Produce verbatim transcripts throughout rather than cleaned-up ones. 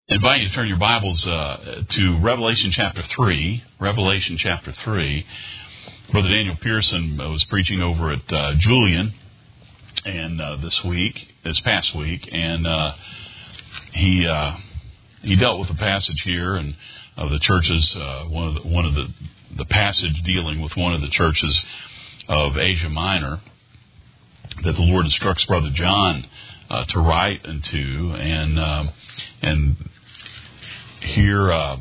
I invite you to turn your Bibles uh, to Revelation chapter three. Revelation chapter three. Brother Daniel Pearson was preaching over at uh, Julian and uh, this week, this past week, and uh, he uh, he dealt with the passage here and of the churches. Uh, one of the, one of the the passage dealing with one of the churches of Asia Minor that the Lord instructs Brother John uh, to write unto, and um, and here uh,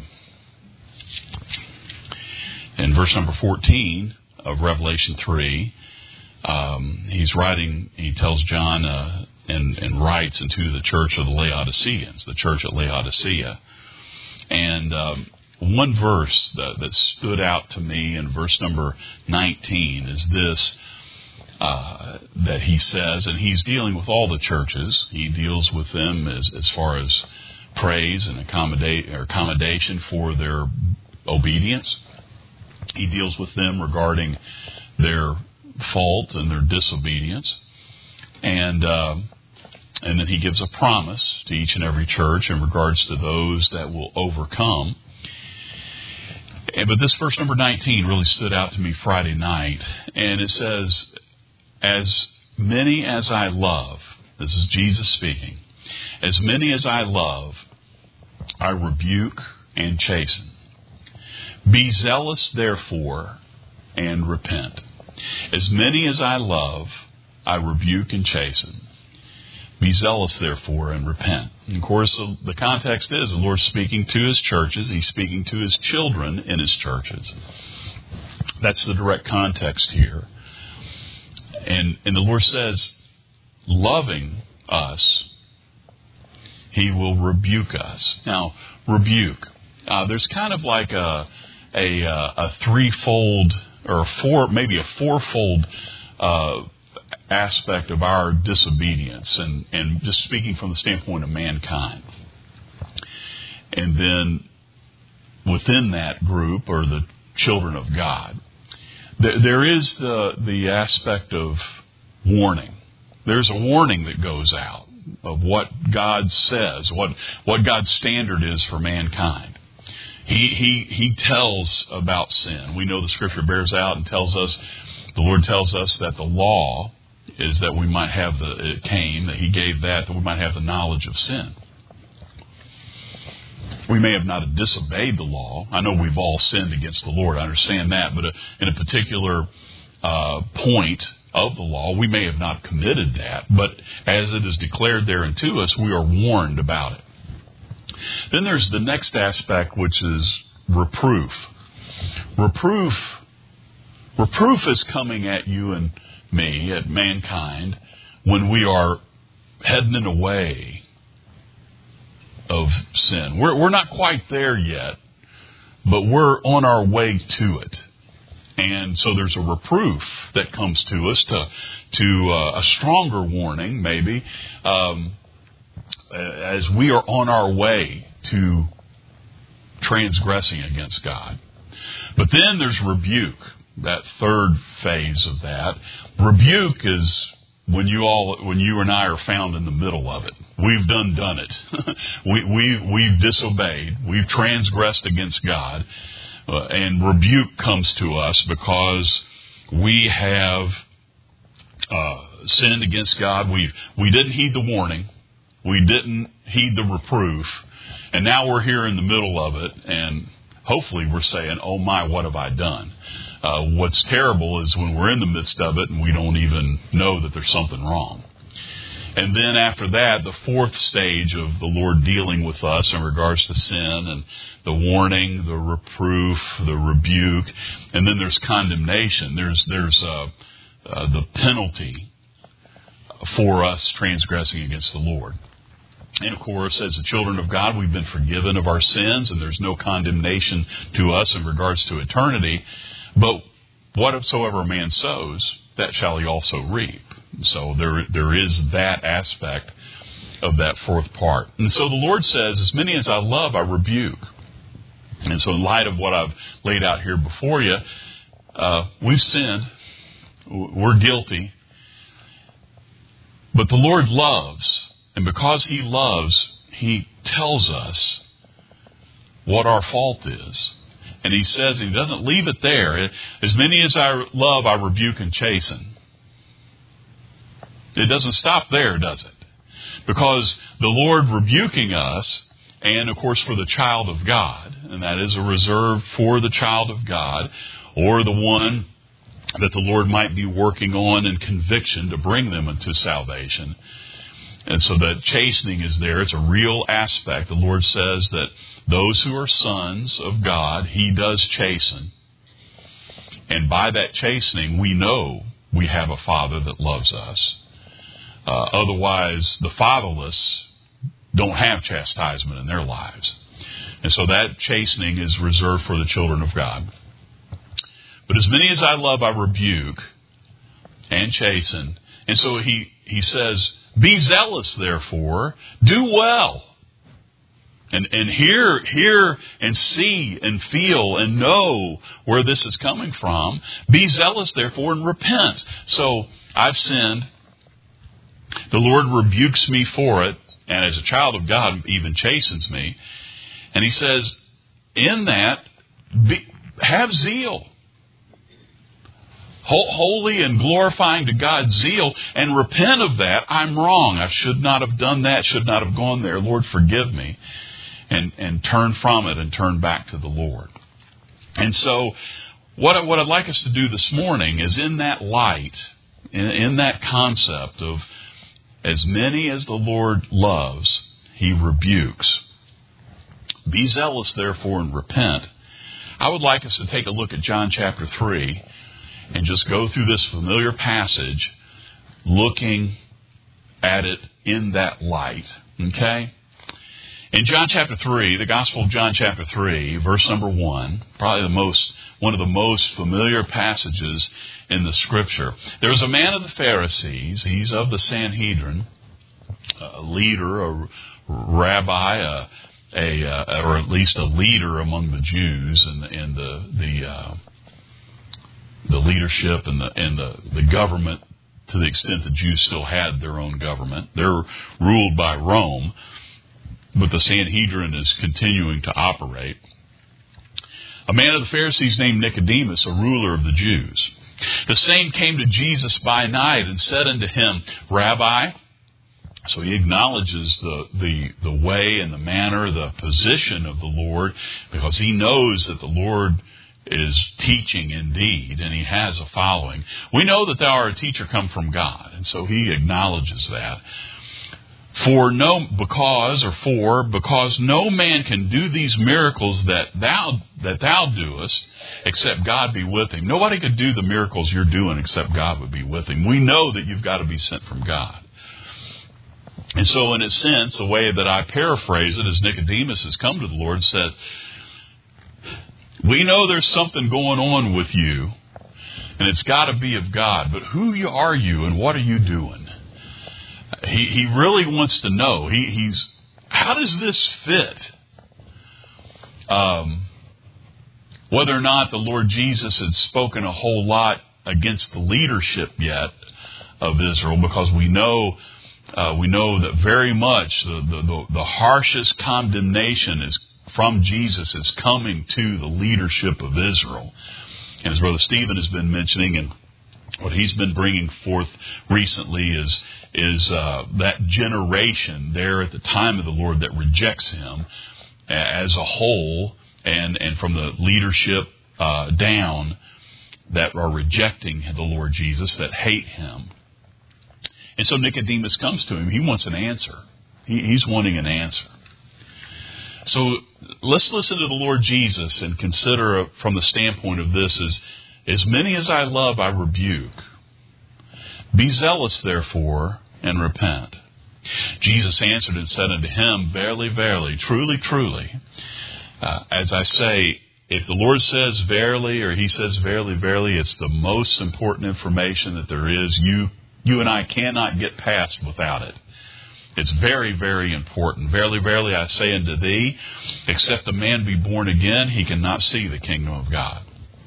in verse number fourteen of Revelation three, um, he's writing. He tells John uh, and and writes into the church of the Laodiceans, the church at Laodicea, and um, one verse that, that stood out to me in verse number nineteen is this. Uh, that he says, and he's dealing with all the churches. He deals with them as, as far as praise and accommodate or accommodation for their obedience. He deals with them regarding their fault and their disobedience, and uh, and then he gives a promise to each and every church in regards to those that will overcome. And, but this verse number nineteen really stood out to me Friday night, and it says, "As many as I love," this is Jesus speaking, "as many as I love, I rebuke and chasten. Be zealous, therefore, and repent. As many as I love, I rebuke and chasten. Be zealous, therefore, and repent." And of course, the, the context is the Lord's speaking to His churches. He's speaking to His children in His churches. That's the direct context here. And, and the Lord says, loving us, He will rebuke us. Now, rebuke. Uh, there's kind of like a a, a threefold or a four, maybe a fourfold uh, aspect of our disobedience, and, and just speaking from the standpoint of mankind. And then within that group are the children of God. There is the the aspect of warning. There's a warning that goes out of what God says, what what God's standard is for mankind. He he he tells about sin. We know the Scripture bears out and tells us, the Lord tells us that the law is that we might have the, it came, that He gave that, that we might have the knowledge of sin. We may have not disobeyed the law. I know we've all sinned against the Lord. I understand that. But in a particular uh, point of the law, we may have not committed that. But as it is declared there unto us, we are warned about it. Then there's the next aspect, which is reproof. Reproof, reproof is coming at you and me, at mankind, when we are heading away of sin. We're we're not quite there yet, but we're on our way to it. And so there's a reproof that comes to us, to to uh, a stronger warning, maybe, um, as we are on our way to transgressing against God. But then there's rebuke, that third phase of that. Rebuke is when you all, when you and I are found in the middle of it. We've done done it. we we we've disobeyed. We've transgressed against God, uh, and rebuke comes to us because we have uh, sinned against God. We we didn't heed the warning. We didn't heed the reproof, and now we're here in the middle of it, and hopefully we're saying, "Oh my, what have I done?" Uh, what's terrible is when we're in the midst of it and we don't even know that there's something wrong. And then after that, the fourth stage of the Lord dealing with us in regards to sin and the warning, the reproof, the rebuke, and then there's condemnation. There's there's uh, uh, the penalty for us transgressing against the Lord. And of course, as the children of God, we've been forgiven of our sins, and there's no condemnation to us in regards to eternity. But whatsoever a man sows, that shall he also reap. So there, there is that aspect of that fourth part. And so the Lord says, as many as I love, I rebuke. And so in light of what I've laid out here before you, uh, we've sinned. We're guilty. But the Lord loves. And because He loves, He tells us what our fault is. And he says, he doesn't leave it there. As many as I love, I rebuke and chasten. It doesn't stop there, does it? Because the Lord rebuking us, and of course for the child of God, and that is a reserve for the child of God, or the one that the Lord might be working on in conviction to bring them into salvation. And so that chastening is there. It's a real aspect. The Lord says that those who are sons of God, He does chasten. And by that chastening, we know we have a Father that loves us. Uh, otherwise, the fatherless don't have chastisement in their lives. And so that chastening is reserved for the children of God. But as many as I love, I rebuke and chasten. And so he, he says, be zealous, therefore, do well. And, and hear, hear and see and feel and know where this is coming from. Be zealous, therefore, and repent. So I've sinned. The Lord rebukes me for it. And as a child of God, even chastens me. And He says, in that, be, have zeal. Holy and glorifying to God's zeal, and repent of that. I'm wrong. I should not have done that. Should not have gone there. Lord, forgive me. And, and turn from it and turn back to the Lord. And so what, I, what I'd like us to do this morning is in that light, in, in that concept of as many as the Lord loves, He rebukes. Be zealous, therefore, and repent. I would like us to take a look at John chapter three and just go through this familiar passage, looking at it in that light. Okay? In John chapter three, the Gospel of John chapter three, verse number one, probably the most, one of the most familiar passages in the Scripture. There was a man of the Pharisees. He's of the Sanhedrin, a leader, a rabbi, a, a, a or at least a leader among the Jews and, and the the uh, the leadership and the and the, the government. To the extent the Jews still had their own government, they're ruled by Rome. But the Sanhedrin is continuing to operate. A man of the Pharisees named Nicodemus, a ruler of the Jews. The same came to Jesus by night and said unto him, Rabbi, so he acknowledges the, the, the way and the manner, the position of the Lord, because he knows that the Lord is teaching indeed, and he has a following. We know that thou art a teacher come from God, and so he acknowledges that. For no, because, or for, because no man can do these miracles that thou, that thou doest, except God be with him. Nobody could do the miracles you're doing except God would be with him. We know that you've got to be sent from God. And so in a sense, the way that I paraphrase it, as Nicodemus has come to the Lord, says, we know there's something going on with you, and it's got to be of God, but who are you and what are you doing? He he really wants to know. He he's how does this fit? Um, whether or not the Lord Jesus had spoken a whole lot against the leadership yet of Israel, because we know uh, we know that very much the, the the the harshest condemnation is from Jesus is coming to the leadership of Israel, and as Brother Stephen has been mentioning, and what he's been bringing forth recently is is uh, that generation there at the time of the Lord that rejects Him as a whole, and, and from the leadership uh, down that are rejecting the Lord Jesus, that hate Him. And so Nicodemus comes to Him. He wants an answer. He, he's wanting an answer. So let's listen to the Lord Jesus and consider from the standpoint of this is, as many as I love, I rebuke. Be zealous, therefore, and repent. Jesus answered and said unto him, Verily, verily, truly, truly. Uh, as I say, if the Lord says verily, or He says verily, verily, it's the most important information that there is. You, you and I cannot get past without it. It's very, very important. Verily, verily, I say unto thee, except a man be born again, he cannot see the kingdom of God.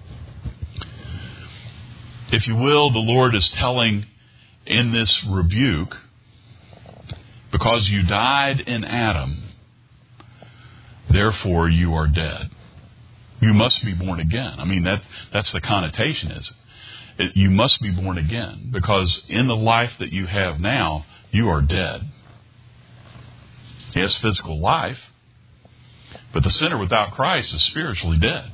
If you will, the Lord is telling in this rebuke, because you died in Adam, therefore you are dead. You must be born again. I mean, that that's the connotation, is it? It, you must be born again, because in the life that you have now, you are dead. He has physical life, but the sinner without Christ is spiritually dead.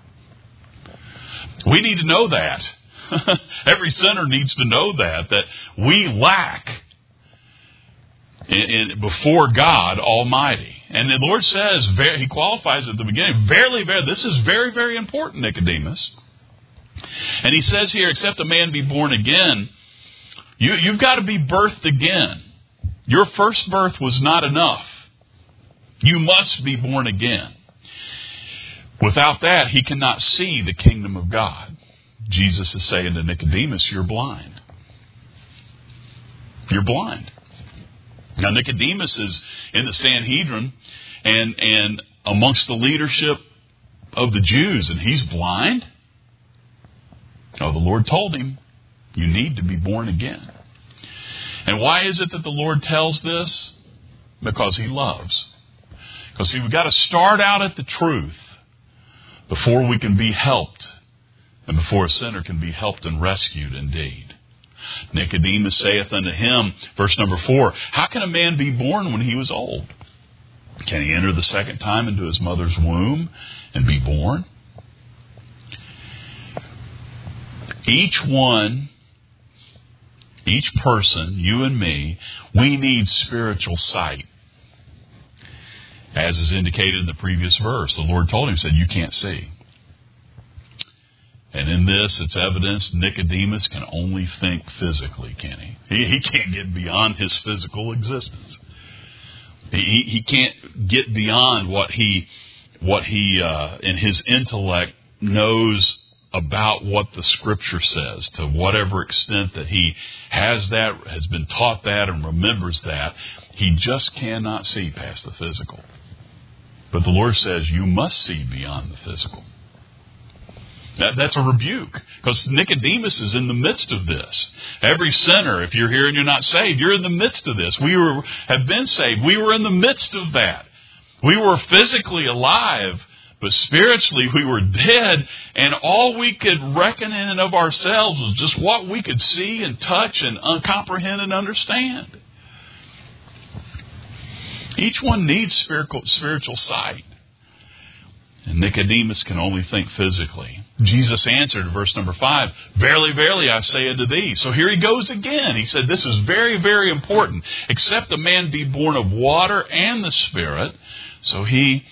We need to know that. Every sinner needs to know that, that we lack in, in, before God Almighty. And the Lord says, He qualifies at the beginning, verily, verily, this is very, very important, Nicodemus. And He says here, except a man be born again, you, you've got to be birthed again. Your first birth was not enough. You must be born again. Without that, he cannot see the kingdom of God. Jesus is saying to Nicodemus, you're blind. You're blind. Now, Nicodemus is in the Sanhedrin and, and amongst the leadership of the Jews, and he's blind. Oh, the Lord told him, you need to be born again. And why is it that the Lord tells this? Because He loves. Because, see, we've got to start out at the truth before we can be helped, and before a sinner can be helped and rescued indeed. Nicodemus saith unto him, verse number four, how can a man be born when he was old? Can he enter the second time into his mother's womb and be born? Each one, each person, you and me, we need spiritual sight. As is indicated in the previous verse, the Lord told him, said, you can't see. And in this, it's evidence Nicodemus can only think physically, can he? He, he can't get beyond his physical existence. He, he can't get beyond what he, what he uh, in his intellect knows about what the Scripture says, to whatever extent that he has that, has been taught that, and remembers that. He just cannot see past the physical. But the Lord says, you must see beyond the physical. That, that's a rebuke, because Nicodemus is in the midst of this. Every sinner, if you're here and you're not saved, you're in the midst of this. We were, have been saved. We were in the midst of that. We were physically alive, but spiritually we were dead, and all we could reckon in and of ourselves was just what we could see and touch and un- comprehend and understand. Each one needs spiritual, spiritual sight. And Nicodemus can only think physically. Jesus answered, verse number five, verily, verily, I say unto thee. So here he goes again. He said, this is very, very important. Except a man be born of water and the Spirit. So he,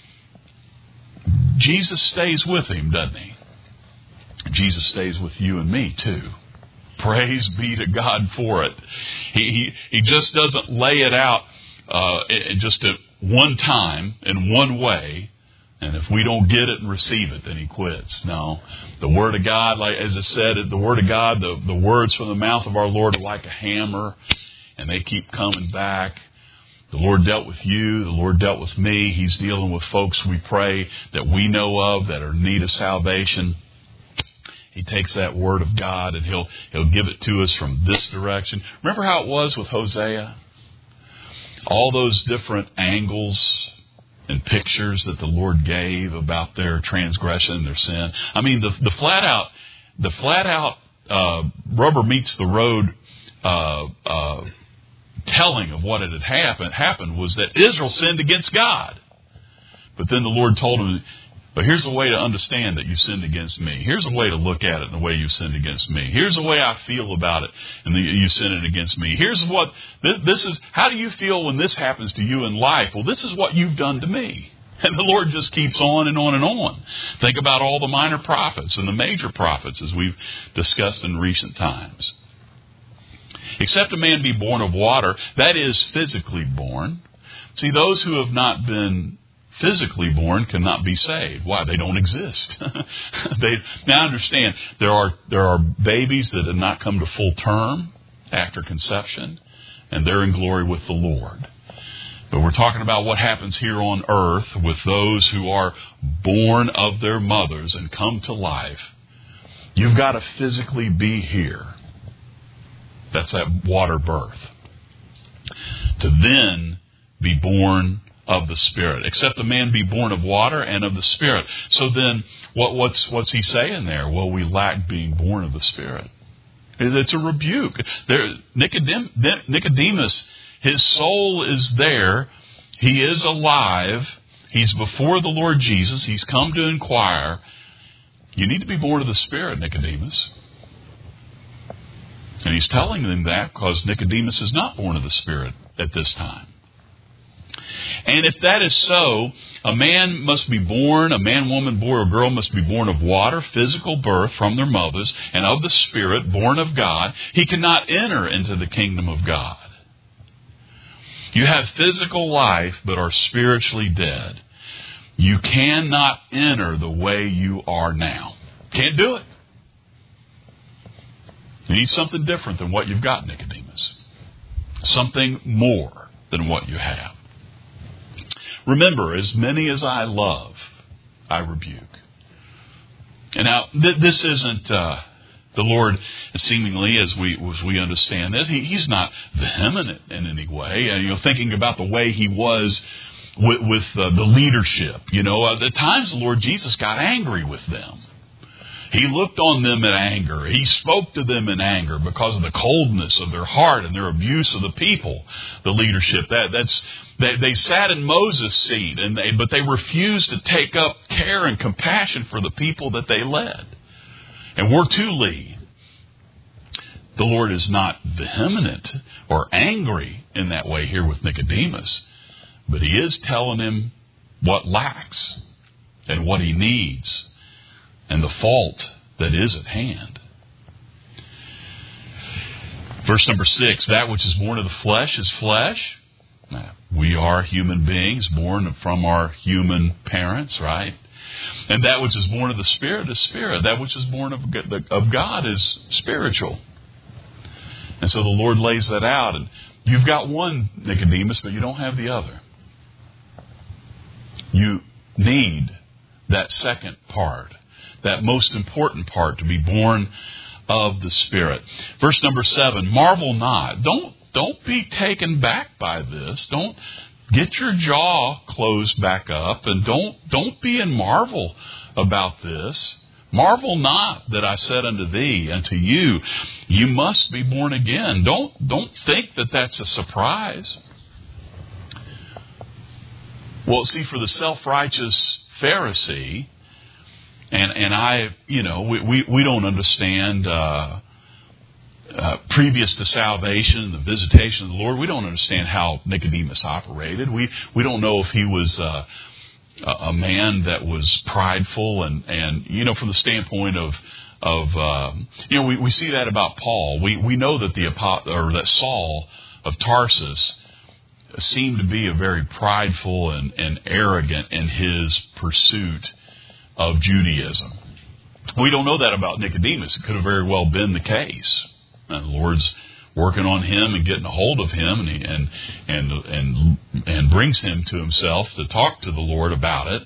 Jesus stays with him, doesn't he? Jesus stays with you and me too. Praise be to God for it. He, he, he just doesn't lay it out Uh, just at one time, in one way, and if we don't get it and receive it, then He quits. No, the Word of God, like as it said, the Word of God, the, the words from the mouth of our Lord are like a hammer, and they keep coming back. The Lord dealt with you. The Lord dealt with me. He's dealing with folks we pray that we know of that are in need of salvation. He takes that Word of God and He'll He'll give it to us from this direction. Remember how it was with Hosea? All those different angles and pictures that the Lord gave about their transgression and their sin. I mean, the, the flat out, the flat out uh, rubber meets the road uh, uh, telling of what it had happened happened was that Israel sinned against God. But then the Lord told him, but here's a way to understand that you sinned against me. Here's a way to look at it in the way you sinned against me. Here's the way I feel about it and you sinned against me. Here's what, this is, how do you feel when this happens to you in life? Well, this is what you've done to me. And the Lord just keeps on and on and on. Think about all the minor prophets and the major prophets as we've discussed in recent times. Except a man be born of water, that is physically born. See, those who have not been physically born cannot be saved. Why? They don't exist. they, now understand, there are there are babies that have not come to full term after conception, and they're in glory with the Lord. But we're talking about what happens here on earth with those who are born of their mothers and come to life. You've got to physically be here. That's that water birth. To then be born of the Spirit. Except a man be born of water and of the Spirit. So then, what, what's what's he saying there? Well, we lack being born of the Spirit. It's a rebuke. There, Nicodem, Nicodemus, his soul is there. He is alive. He's before the Lord Jesus. He's come to inquire. You need to be born of the Spirit, Nicodemus. And he's telling them that because Nicodemus is not born of the Spirit at this time. And if that is so, a man must be born, a man, woman, boy, or girl must be born of water, physical birth from their mothers, and of the Spirit, born of God. He cannot enter into the kingdom of God. You have physical life, but are spiritually dead. You cannot enter the way you are now. Can't do it. You need something different than what you've got, Nicodemus. Something more than what you have. Remember, as many as I love, I rebuke. And now, th- this isn't uh, the Lord, seemingly, as we as we understand this, he, He's not vehement in any way. Uh, you know, thinking about the way He was with, with uh, the leadership. You know, uh, at times the Lord Jesus got angry with them. He looked on them in anger. He spoke to them in anger because of the coldness of their heart and their abuse of the people, the leadership. That that's they, they sat in Moses' seat, and they but they refused to take up care and compassion for the people that they led. And we're to lead. The Lord is not vehement or angry in that way here with Nicodemus, but He is telling him what lacks and what he needs, and the fault that is at hand. Verse number six, that which is born of the flesh is flesh. Now, we are human beings born from our human parents, right? And that which is born of the Spirit is spirit. That which is born of, of God is spiritual. And so the Lord lays that out. And you've got one, Nicodemus, but you don't have the other. You need that second part, that most important part, to be born of the Spirit. Verse number seven, marvel not. Don't, don't be taken back by this. Don't get your jaw closed back up, and don't, don't be in marvel about this. Marvel not that I said unto thee, unto you, you must be born again. Don't, don't think that that's a surprise. Well, see, for the self-righteous Pharisee, and and I, you know, we, we, we don't understand uh, uh, previous to salvation, the visitation of the Lord, we don't understand how Nicodemus operated. We we don't know if he was uh, a man that was prideful, and, and you know, from the standpoint of of uh, you know, we, we see that about Paul. We we know that the or that Saul of Tarsus seemed to be a very prideful and, and arrogant in his pursuit of Judaism. We don't know that about Nicodemus. It could have very well been the case. And the Lord's working on him and getting a hold of him, and he, and and and and brings him to himself to talk to the Lord about it.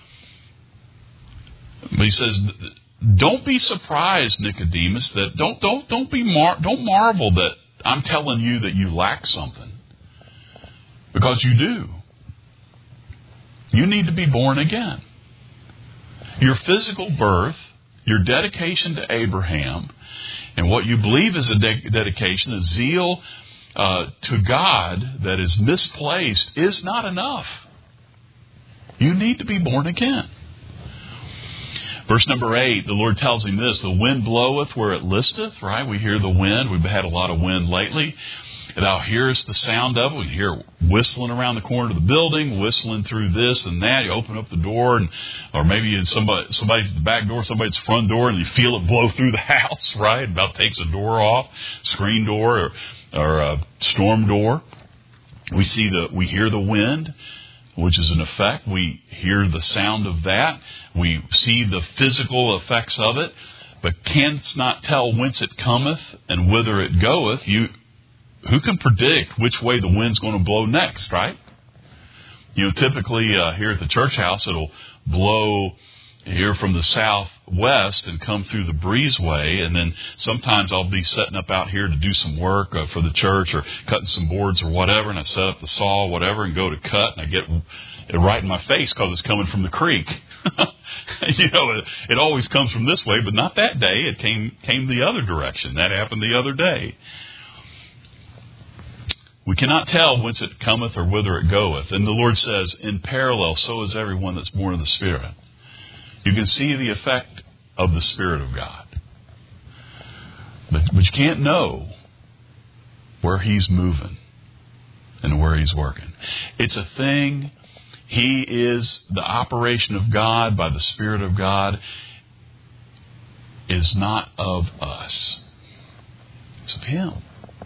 But he says, "Don't be surprised, Nicodemus. That don't don't don't be mar- don't marvel that I'm telling you that you lack something, because you do. You need to be born again. Your physical birth, your dedication to Abraham, and what you believe is a de- dedication, a zeal uh, to God that is misplaced, is not enough. You need to be born again." Verse number eight, the Lord tells him this, the wind bloweth where it listeth, right? We hear the wind. We've had a lot of wind lately. Thou hearest the sound of it. We hear whistling around the corner of the building, whistling through this and that. You open up the door, and or maybe in somebody, somebody's at the back door, somebody's front door, and you feel it blow through the house, right? About takes a door off, screen door or, or a storm door. We see the, we hear the wind, which is an effect. We hear the sound of that. We see the physical effects of it, but canst not tell whence it cometh and whither it goeth. You Who can predict which way the wind's going to blow next, right? You know, typically uh, here at the church house, it'll blow here from the southwest and come through the breezeway, and then sometimes I'll be setting up out here to do some work uh, for the church or cutting some boards or whatever, and I set up the saw, whatever, and go to cut, and I get it right in my face because it's coming from the creek. you know, it, it always comes from this way, but not that day. It came came the other direction. That happened the other day. We cannot tell whence it cometh or whither it goeth. And the Lord says, in parallel, so is everyone that's born of the Spirit. You can see the effect of the Spirit of God. But, but you can't know where He's moving and where He's working. It's a thing. He is the operation of God by the Spirit of God is not of us. It's of Him.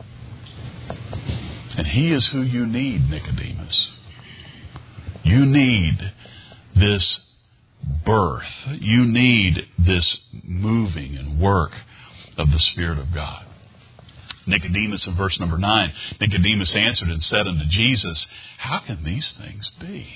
And He is who you need, Nicodemus. You need this birth. You need this moving and work of the Spirit of God. Nicodemus, in verse number nine, Nicodemus answered and said unto Jesus, how can these things be?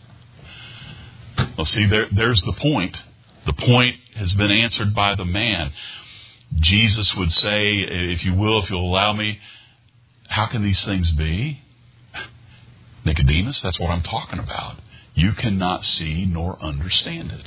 Well, see, there, there's the point. The point has been answered by the man. Jesus would say, if you will, if you'll allow me, how can these things be? Nicodemus, that's what I'm talking about. You cannot see nor understand it.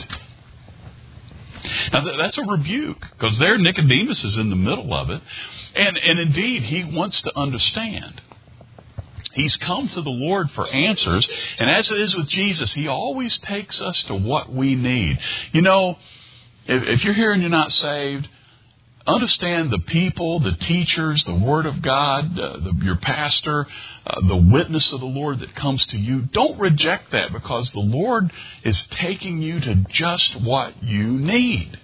Now, that's a rebuke, because there Nicodemus is in the middle of it. And, and indeed, he wants to understand. He's come to the Lord for answers. And as it is with Jesus, He always takes us to what we need. You know, if, if you're here and you're not saved, understand the people, the teachers, the Word of God, uh, the, your pastor, uh, the witness of the Lord that comes to you. Don't reject that, because the Lord is taking you to just what you need.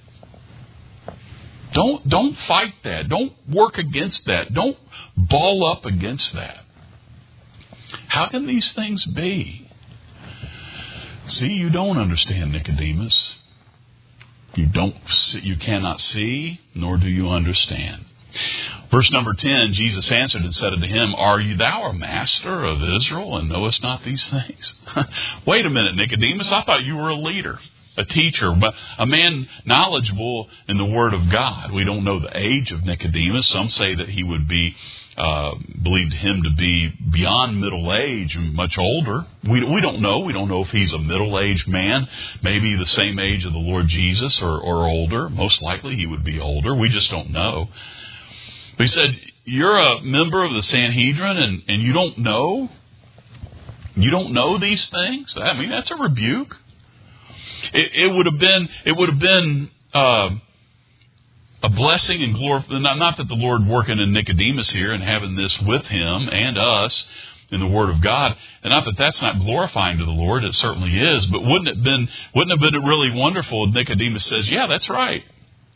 Don't, don't fight that. Don't work against that. Don't ball up against that. How can these things be? See, you don't understand, Nicodemus. You don't see, you cannot see, nor do you understand. Verse number ten, Jesus answered and said unto him, are you thou a master of Israel, and knowest not these things? Wait a minute, Nicodemus, I thought you were a leader, a teacher, but a man knowledgeable in the Word of God. We don't know the age of Nicodemus. Some say that he would be, uh, believed him to be beyond middle age and much older. We, we don't know. We don't know if he's a middle-aged man, maybe the same age of the Lord Jesus or, or older. Most likely he would be older. We just don't know. But he said, you're a member of the Sanhedrin and, and you don't know? You don't know these things? I mean, that's a rebuke. It, it would have been, it would have been uh, a blessing and glory. Not, not that the Lord working in Nicodemus here and having this with him and us in the Word of God, and not that that's not glorifying to the Lord. It certainly is. But wouldn't it been, wouldn't have been really wonderful if Nicodemus says, "Yeah, that's right.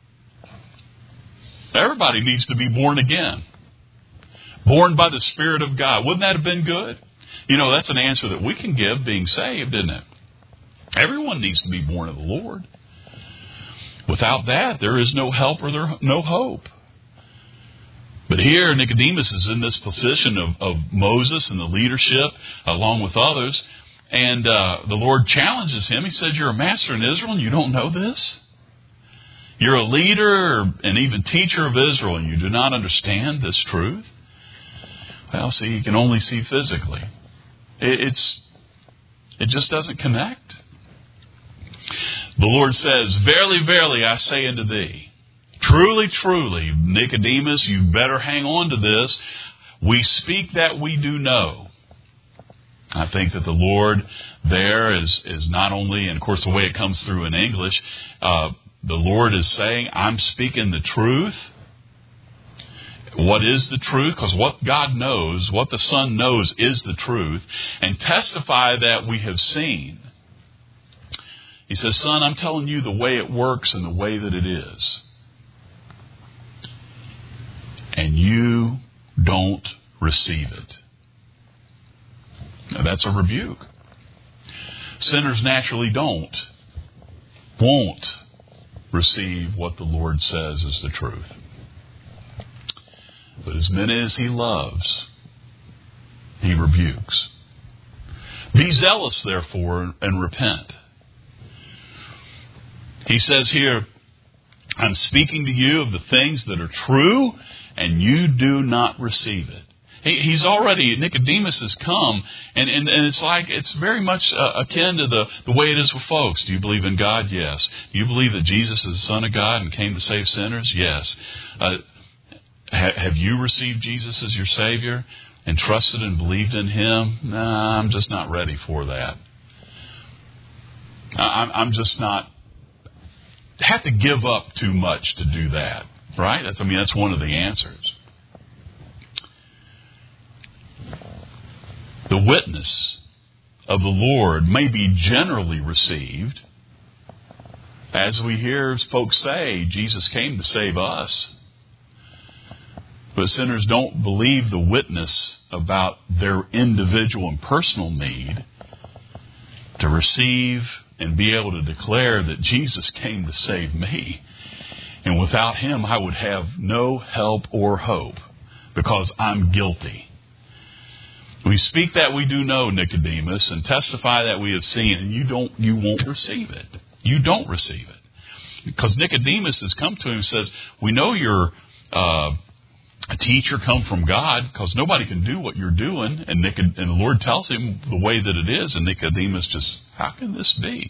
Everybody needs to be born again, born by the Spirit of God." Wouldn't that have been good? You know, that's an answer that we can give, being saved, isn't it? Everyone needs to be born of the Lord. Without that, there is no help or there no hope. But here, Nicodemus is in this position of, of Moses and the leadership, along with others. And uh, the Lord challenges him. He says, you're a master in Israel and you don't know this? You're a leader and even teacher of Israel and you do not understand this truth? Well, see, you can only see physically. It, it's it just doesn't connect. The Lord says, verily, verily, I say unto thee, truly, truly, Nicodemus, you better hang on to this. We speak that we do know. I think that the Lord there is, is not only, and of course the way it comes through in English, uh, the Lord is saying, I'm speaking the truth. What is the truth? Because what God knows, what the Son knows is the truth. And testify that we have seen. He says, son, I'm telling you the way it works and the way that it is. And you don't receive it. Now, that's a rebuke. Sinners naturally don't, won't receive what the Lord says is the truth. But as many as He loves, He rebukes. Be zealous, therefore, and repent. He says here, I'm speaking to you of the things that are true, and you do not receive it. He, he's already, Nicodemus has come, and, and, and it's like, it's very much uh, akin to the, the way it is with folks. Do you believe in God? Yes. Do you believe that Jesus is the Son of God and came to save sinners? Yes. Uh, ha, have you received Jesus as your Savior and trusted and believed in Him? Nah, I'm just not ready for that. I'm, I'm just not, have to give up too much to do that, right? That's, I mean, that's one of the answers. The witness of the Lord may be generally received. As we hear folks say, Jesus came to save us. But sinners don't believe the witness about their individual and personal need to receive and be able to declare that Jesus came to save me. And without Him, I would have no help or hope because I'm guilty. We speak that we do know, Nicodemus, and testify that we have seen, and you don't, you won't receive it. You don't receive it. Because Nicodemus has come to him and says, we know you're uh, a teacher come from God, because nobody can do what you're doing. And, Nicod- and the Lord tells him the way that it is, and Nicodemus just, how can this be?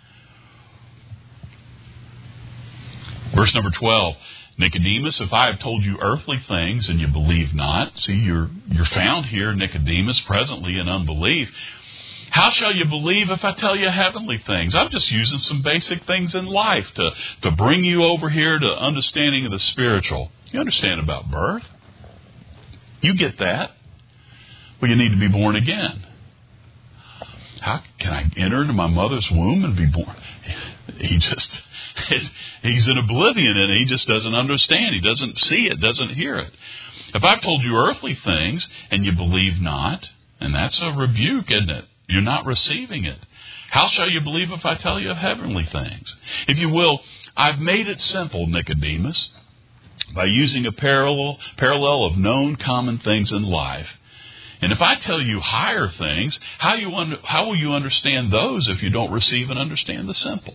Verse number twelve. Nicodemus, if I have told you earthly things and you believe not, see, you're you're found here, Nicodemus, presently in unbelief. How shall you believe if I tell you heavenly things? I'm just using some basic things in life to, to bring you over here to understanding of the spiritual. You understand about birth. You get that. Well, you need to be born again. How can I enter into my mother's womb and be born? He just, he's in oblivion, and he just doesn't understand. He doesn't see it, doesn't hear it. If I've told you earthly things and you believe not, and that's a rebuke, isn't it? You're not receiving it. How shall you believe if I tell you of heavenly things? If you will, I've made it simple, Nicodemus, by using a parallel, parallel of known common things in life. And if I tell you higher things, how, you under, how will you understand those if you don't receive and understand the simple?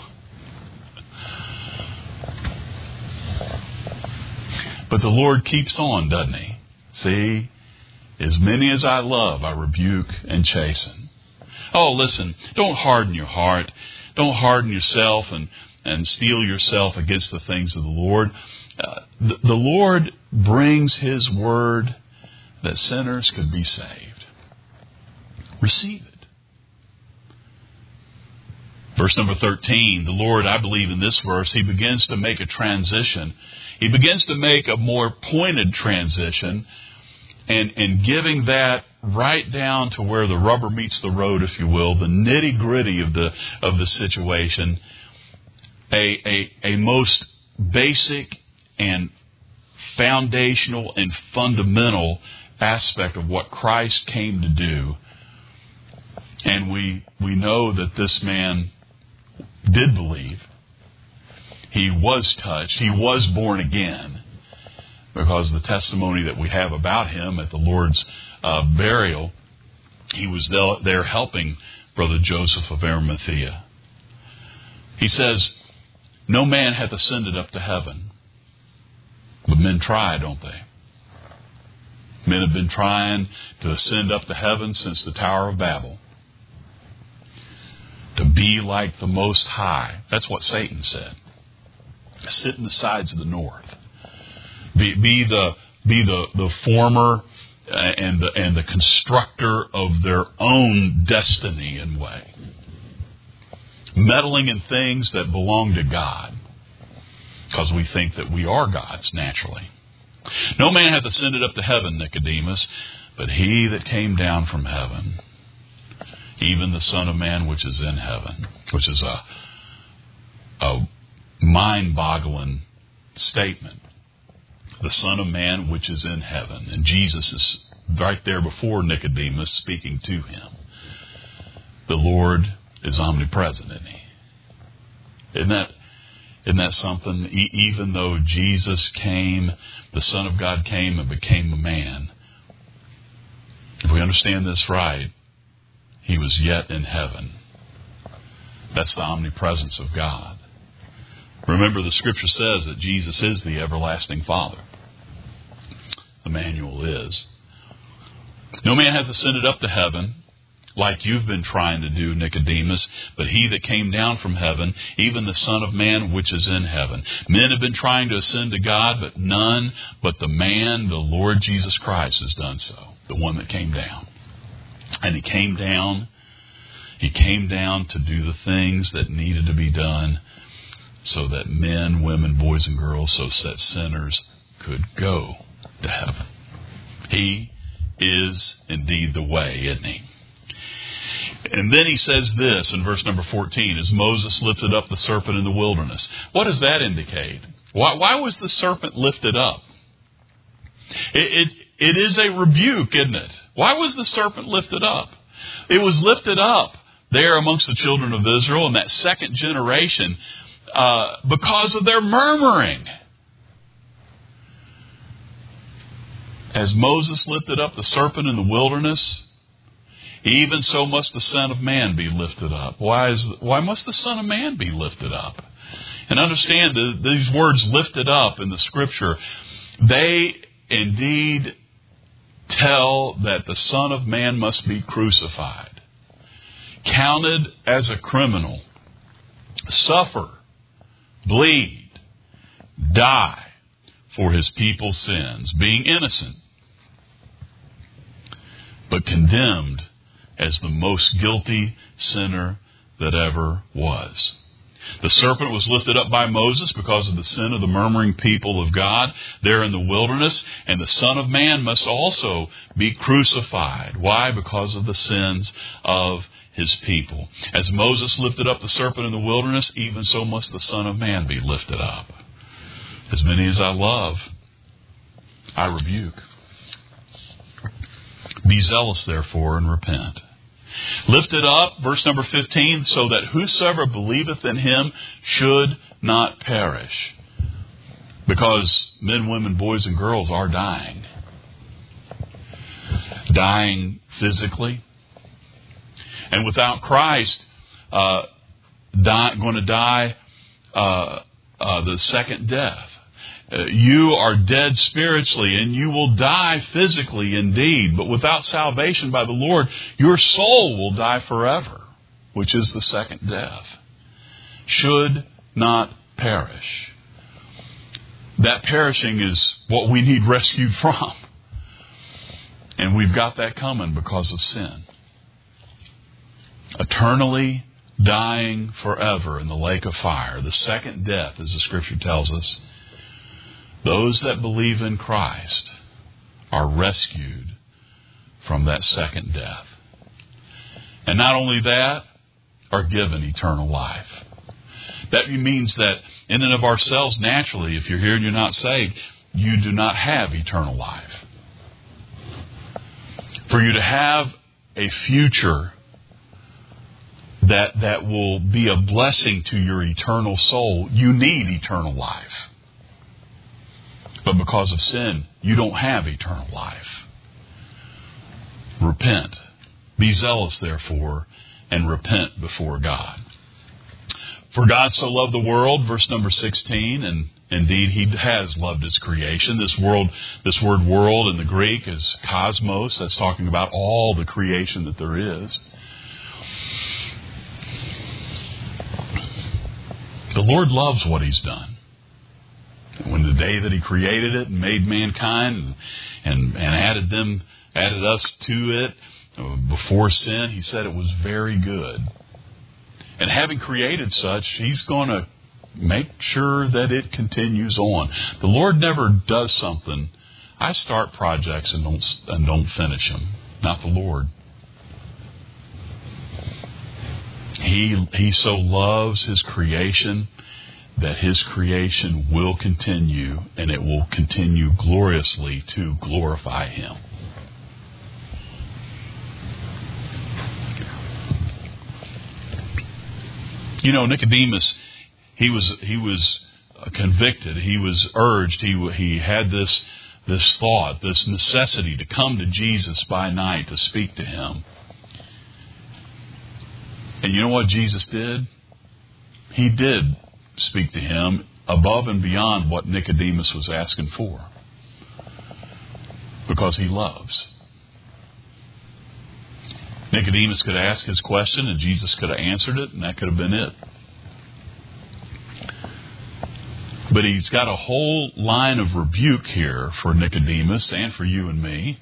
But the Lord keeps on, doesn't He? See, as many as I love, I rebuke and chasten. Oh, listen, don't harden your heart. Don't harden yourself and, and steel yourself against the things of the Lord. Uh, the, the Lord brings His word that sinners could be saved. Receive it. Verse number thirteen, the Lord, I believe in this verse, He begins to make a transition. He begins to make a more pointed transition and, and giving that right down to where the rubber meets the road, if you will, the nitty-gritty of the of the situation, a, a, a most basic and foundational and fundamental aspect of what Christ came to do. And we we know that this man did believe. He was touched. He was born again, because the testimony that we have about him at the Lord's uh, burial, he was there helping Brother Joseph of Arimathea. He says, no man hath ascended up to heaven. But men try, don't they? Men have been trying to ascend up to heaven since the Tower of Babel. To be like the Most High. That's what Satan said. Sit in the sides of the north. Be, be the be the, the former and the and the constructor of their own destiny and way. Meddling in things that belong to God. Because we think that we are God's naturally. No man hath ascended up to heaven, Nicodemus, but he that came down from heaven, even the Son of Man which is in heaven, which is a, a mind-boggling statement. The Son of Man which is in heaven. And Jesus is right there before Nicodemus speaking to him. The Lord is omnipresent, isn't He? Isn't that, isn't that something? E- even though Jesus came, the Son of God came and became a man, if we understand this right, He was yet in heaven. That's the omnipresence of God. Remember, the Scripture says that Jesus is the everlasting Father. Emmanuel is. No man hath ascended up to heaven, like you've been trying to do, Nicodemus, but he that came down from heaven, even the Son of Man which is in heaven. Men have been trying to ascend to God, but none but the man, the Lord Jesus Christ, has done so. The one that came down. And he came down, he came down to do the things that needed to be done so that men, women, boys, and girls, so that sinners could go to heaven. He is indeed the way, isn't he? And then he says this in verse number fourteen, as Moses lifted up the serpent in the wilderness. What does that indicate? Why, why was the serpent lifted up? It, it, it is a rebuke, isn't it? Why was the serpent lifted up? It was lifted up there amongst the children of Israel in that second generation uh, because of their murmuring. As Moses lifted up the serpent in the wilderness, even so must the Son of Man be lifted up. Why is why must the Son of Man be lifted up? And understand that these words lifted up in the Scripture, they indeed tell that the Son of Man must be crucified, counted as a criminal, suffer, bleed, die for his people's sins, being innocent, but condemned as the most guilty sinner that ever was. The serpent was lifted up by Moses because of the sin of the murmuring people of God there in the wilderness, and the Son of Man must also be crucified. Why? Because of the sins of his people. As Moses lifted up the serpent in the wilderness, even so must the Son of Man be lifted up. As many as I love, I rebuke. Be zealous, therefore, and repent. Lifted up, verse number fifteen, so that whosoever believeth in him should not perish. Because men, women, boys, and girls are dying. Dying physically. And without Christ, uh, die, going to die uh, uh, the second death. Uh, you are dead spiritually, and you will die physically indeed. But without salvation by the Lord, your soul will die forever, which is the second death. Should not perish. That perishing is what we need rescued from. And we've got that coming because of sin. Eternally dying forever in the lake of fire. The second death, as the Scripture tells us. Those that believe in Christ are rescued from that second death. And not only that, are given eternal life. That means that in and of ourselves, naturally, if you're here and you're not saved, you do not have eternal life. For you to have a future that, that will be a blessing to your eternal soul, you need eternal life. But because of sin, you don't have eternal life. Repent. Be zealous, therefore, and repent before God. For God so loved the world, verse number sixteen, and indeed He has loved His creation. This world, this word world in the Greek is cosmos. That's talking about all the creation that there is. The Lord loves what He's done. When the day that He created it and made mankind and, and, and added them, added us to it before sin, He said it was very good. And having created such, He's going to make sure that it continues on. The Lord never does something. I start projects and don't and don't finish them. Not the Lord. He He so loves His creation that His creation will continue, and it will continue gloriously to glorify Him. You know, Nicodemus, he was he was convicted. He was urged. He he had this this thought, this necessity to come to Jesus by night to speak to Him. And you know what Jesus did? He did speak to him above and beyond what Nicodemus was asking for. Because he loves. Nicodemus could ask his question and Jesus could have answered it, and that could have been it. But he's got a whole line of rebuke here for Nicodemus and for you and me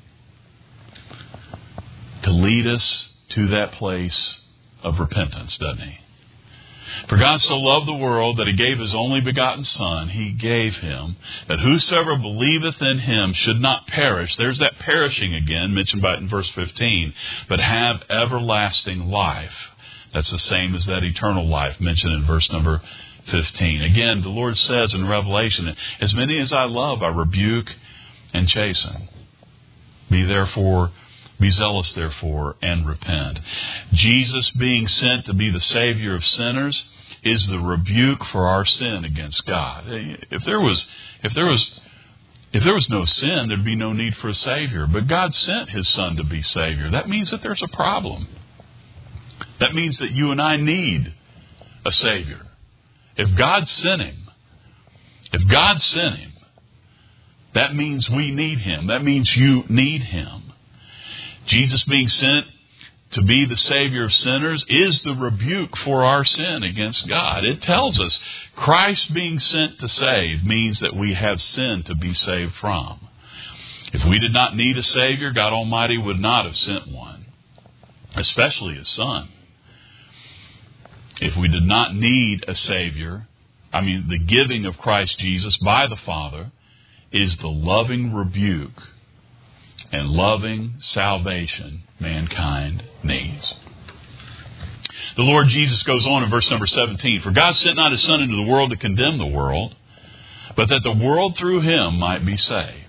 to lead us to that place of repentance, doesn't he? For God so loved the world that he gave his only begotten Son. He gave him that whosoever believeth in him should not perish. There's that perishing again, mentioned by it in verse fifteen, but have everlasting life. That's the same as that eternal life mentioned in verse number fifteen. Again, the Lord says in Revelation, as many as I love, I rebuke and chasten. Be therefore, be zealous therefore, and repent. Jesus being sent to be the Savior of sinners is the rebuke for our sin against God. If there was, if there was, if there was no sin, there'd be no need for a Savior. But God sent his Son to be Savior. That means that there's a problem. That means that you and I need a Savior. If God sent him, if God sent him, that means we need him. That means you need him. Jesus being sent to be the Savior of sinners is the rebuke for our sin against God. It tells us Christ being sent to save means that we have sin to be saved from. If we did not need a Savior, God Almighty would not have sent one, especially his Son. If we did not need a Savior, I mean, the giving of Christ Jesus by the Father is the loving rebuke and loving salvation mankind needs. The Lord Jesus goes on in verse number seventeen, for God sent not his Son into the world to condemn the world, but that the world through him might be saved.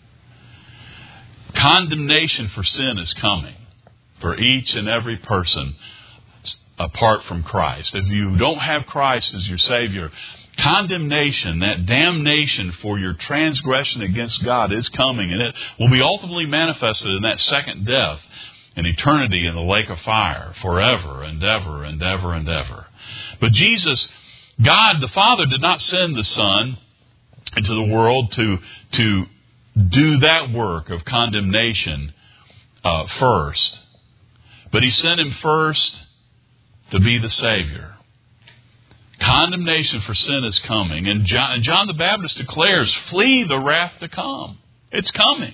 Condemnation for sin is coming for each and every person apart from Christ. If you don't have Christ as your Savior, condemnation, that damnation for your transgression against God is coming, and it will be ultimately manifested in that second death, in eternity in the lake of fire, forever and ever and ever and ever. But Jesus, God the Father, did not send the Son into the world to, to do that work of condemnation uh, first. But he sent him first to be the Savior. Condemnation for sin is coming. And John, and John the Baptist declares, flee the wrath to come. It's coming.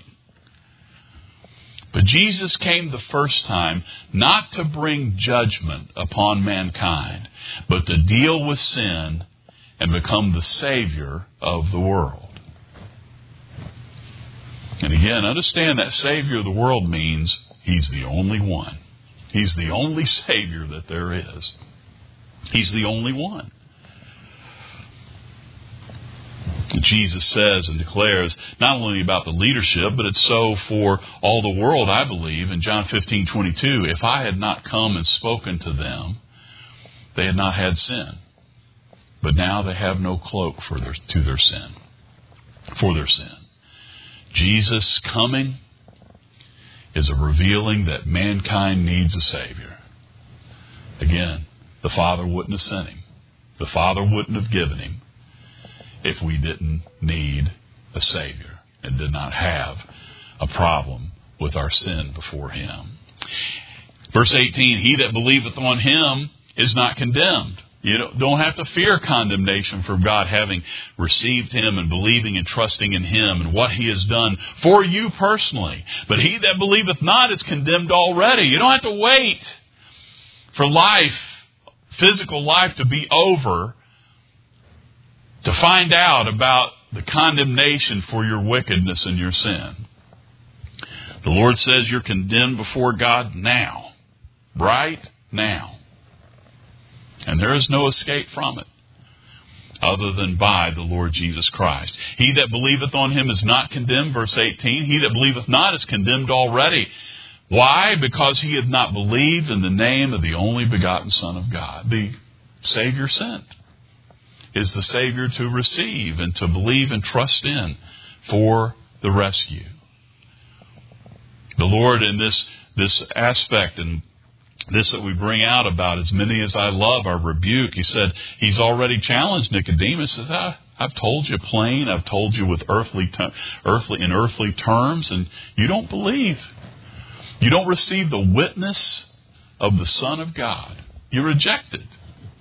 But Jesus came the first time not to bring judgment upon mankind, but to deal with sin and become the Savior of the world. And again, understand that Savior of the world means he's the only one. He's the only Savior that there is. He's the only one. Jesus says and declares not only about the leadership, but it's so for all the world, I believe, in John fifteen twenty-two. If I had not come and spoken to them, they had not had sin. But now they have no cloak for their, to their sin, for their sin. Jesus coming is a revealing that mankind needs a Savior. Again, the Father wouldn't have sent him. The Father wouldn't have given him if we didn't need a Savior and did not have a problem with our sin before him. Verse eighteen, he that believeth on him is not condemned. You don't have to fear condemnation from God having received him and believing and trusting in him and what he has done for you personally. But he that believeth not is condemned already. You don't have to wait for life, physical life, to be over to find out about the condemnation for your wickedness and your sin. The Lord says you're condemned before God now, right now. And there is no escape from it other than by the Lord Jesus Christ. He that believeth on him is not condemned, verse eighteen. He that believeth not is condemned already. Why? Because he hath not believed in the name of the only begotten Son of God. The Savior sent is the Savior to receive and to believe and trust in for the rescue. The Lord in this, this aspect and this that we bring out about as many as I love, I rebuke. He said, he's already challenged Nicodemus. He says, ah, I've told you plain. I've told you with earthly, earthly in earthly terms, and you don't believe. You don't receive the witness of the Son of God. You reject it.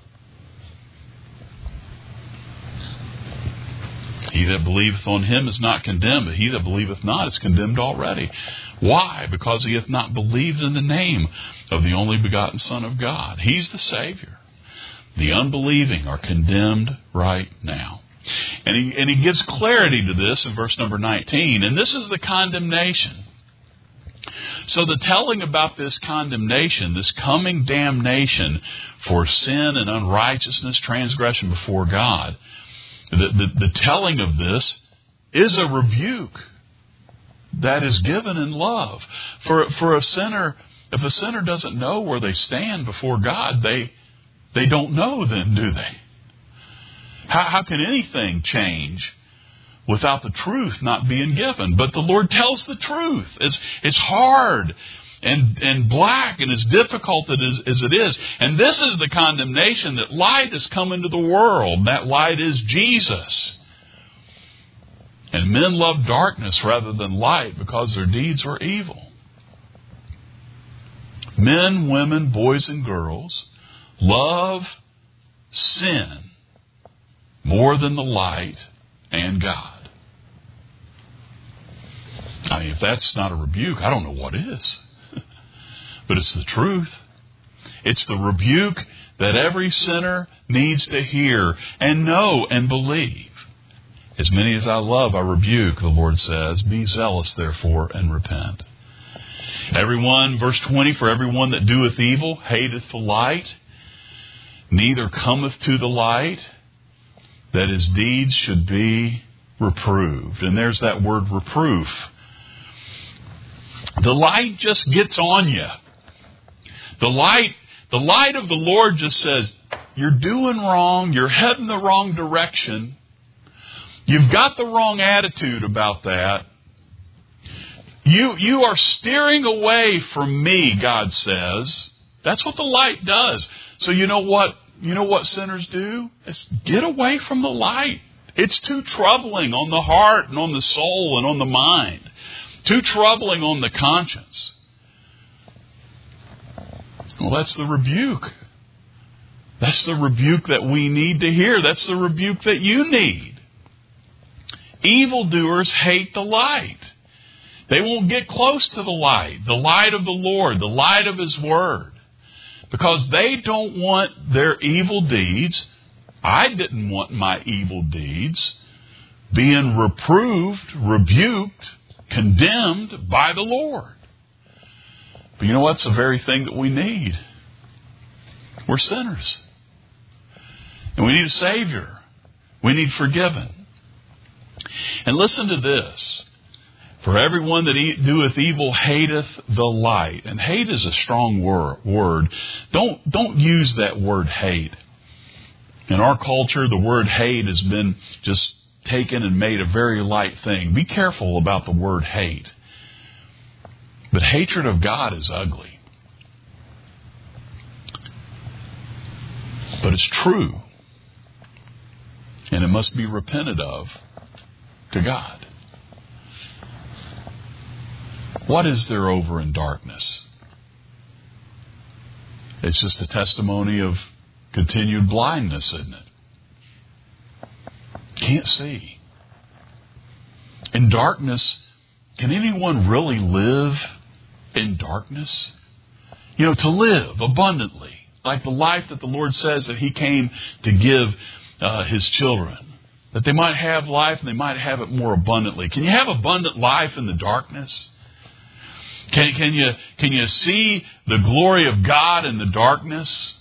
He that believeth on him is not condemned, but he that believeth not is condemned already. Why? Because he hath not believed in the name of the only begotten Son of God. He's the Savior. The unbelieving are condemned right now. And he, and he gives clarity to this in verse number nineteen. And this is the condemnation. So the telling about this condemnation, this coming damnation for sin and unrighteousness, transgression before God, the, the, the telling of this is a rebuke that is given in love. For, for a sinner, if a sinner doesn't know where they stand before God, they, they don't know then, do they? How, how can anything change without the truth not being given? But the Lord tells the truth. It's, it's hard and, and black and as difficult as, as it is. And this is the condemnation, that light has come into the world. That light is Jesus. And men love darkness rather than light because their deeds are evil. Men, women, boys, and girls love sin more than the light and God. I mean, if that's not a rebuke, I don't know what is. But it's the truth. It's the rebuke that every sinner needs to hear and know and believe. As many as I love, I rebuke, the Lord says. Be zealous, therefore, and repent. Everyone, verse twenty, for everyone that doeth evil hateth the light, neither cometh to the light, that his deeds should be reproved. And there's that word reproof. The light just gets on you. The light, the light of the Lord just says, you're doing wrong, you're heading the wrong direction. You've got the wrong attitude about that. You, you are steering away from me, God says. That's what the light does. So you know what, you know what sinners do? It's get away from the light. It's too troubling on the heart and on the soul and on the mind. Too troubling on the conscience. Well, that's the rebuke. That's the rebuke that we need to hear. That's the rebuke that you need. Evildoers hate the light. They won't get close to the light, the light of the Lord, the light of His Word, because they don't want their evil deeds. I didn't want my evil deeds being reproved, rebuked, condemned by the Lord. But you know what's the very thing that we need? We're sinners. And we need a Savior. We need forgiven. And listen to this. For everyone that doeth evil hateth the light. And hate is a strong word. Don't, don't use that word hate. In our culture, the word hate has been just taken and made a very light thing. Be careful about the word hate. But hatred of God is ugly. But it's true. And it must be repented of to God. What is there over in darkness? It's just a testimony of continued blindness, isn't it? Can't see. In darkness, can anyone really live in darkness? You know, to live abundantly, like the life that the Lord says that He came to give uh, His children. That they might have life and they might have it more abundantly. Can you have abundant life in the darkness? Can, can you, can you see the glory of God in the darkness?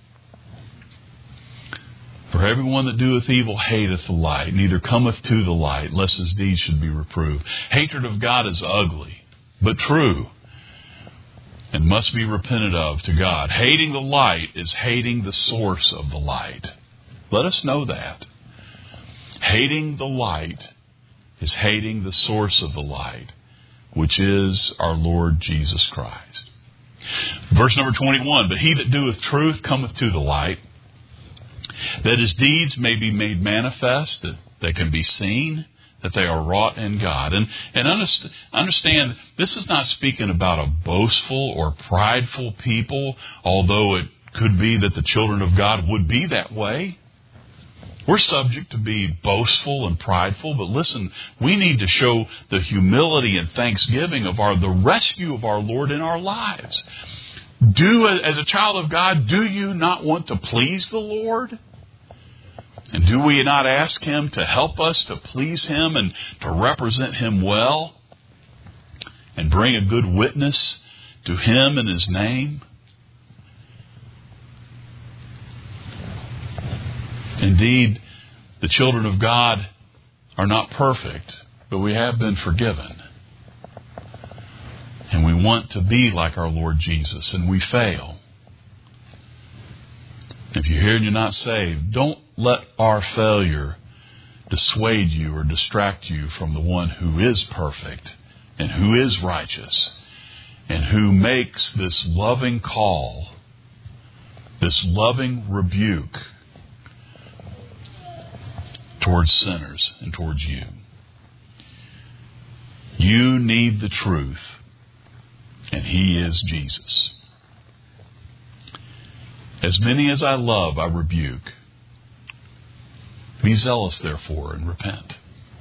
For everyone that doeth evil hateth the light, neither cometh to the light, lest his deeds should be reproved. Hatred of God is ugly, but true, and must be repented of to God. Hating the light is hating the source of the light. Let us know that. Hating the light is hating the source of the light, which is our Lord Jesus Christ. Verse number twenty-one, but he that doeth truth cometh to the light, that his deeds may be made manifest, that they can be seen, that they are wrought in God. And, and understand, this is not speaking about a boastful or prideful people, although it could be that the children of God would be that way. We're subject to be boastful and prideful, but listen, we need to show the humility and thanksgiving of our the rescue of our Lord in our lives. Do, as a child of God, do you not want to please the Lord? And do we not ask Him to help us to please Him and to represent Him well and bring a good witness to Him and His name? Indeed, the children of God are not perfect, but we have been forgiven. And we want to be like our Lord Jesus, and we fail. If you're here and you're not saved, don't let our failure dissuade you or distract you from the one who is perfect and who is righteous and who makes this loving call, this loving rebuke towards sinners and towards you. You need the truth, and He is Jesus. As many as I love, I rebuke. Be zealous, therefore, and repent.